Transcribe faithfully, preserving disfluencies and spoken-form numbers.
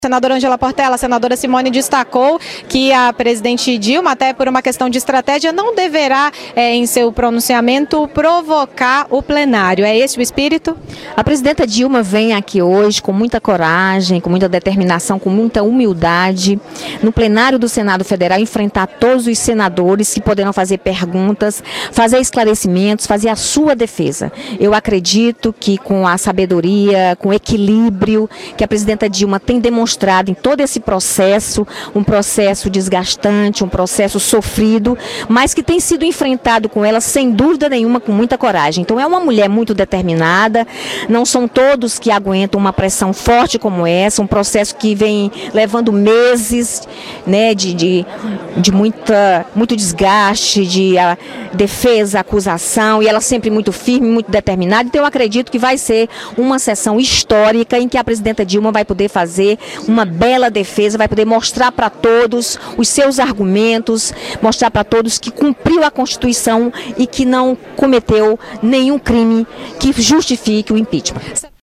Senadora Angela Portela, a senadora Simone destacou que a presidente Dilma, até por uma questão de estratégia, não deverá, é, em seu pronunciamento, provocar o plenário. É esse o espírito? A presidenta Dilma vem aqui hoje com muita coragem, com muita determinação, com muita humildade, no plenário do Senado Federal, enfrentar todos os senadores que poderão fazer perguntas, fazer esclarecimentos, fazer a sua defesa. Eu acredito que com a sabedoria, com o equilíbrio que a presidenta Dilma tem demonstrado em todo esse processo, um processo desgastante, um processo sofrido, mas que tem sido enfrentado com ela, sem dúvida nenhuma, com muita coragem. Então é uma mulher muito determinada, não são todos que aguentam uma pressão forte como essa, um processo que vem levando meses, né, de, de, de muita, muito desgaste, de a, defesa, acusação, e ela sempre muito firme, muito determinada. Então eu acredito que vai ser uma sessão histórica em que a presidenta Dilma vai poder fazer uma bela defesa, vai poder mostrar para todos os seus argumentos, mostrar para todos que cumpriu a Constituição e que não cometeu nenhum crime que justifique o impeachment.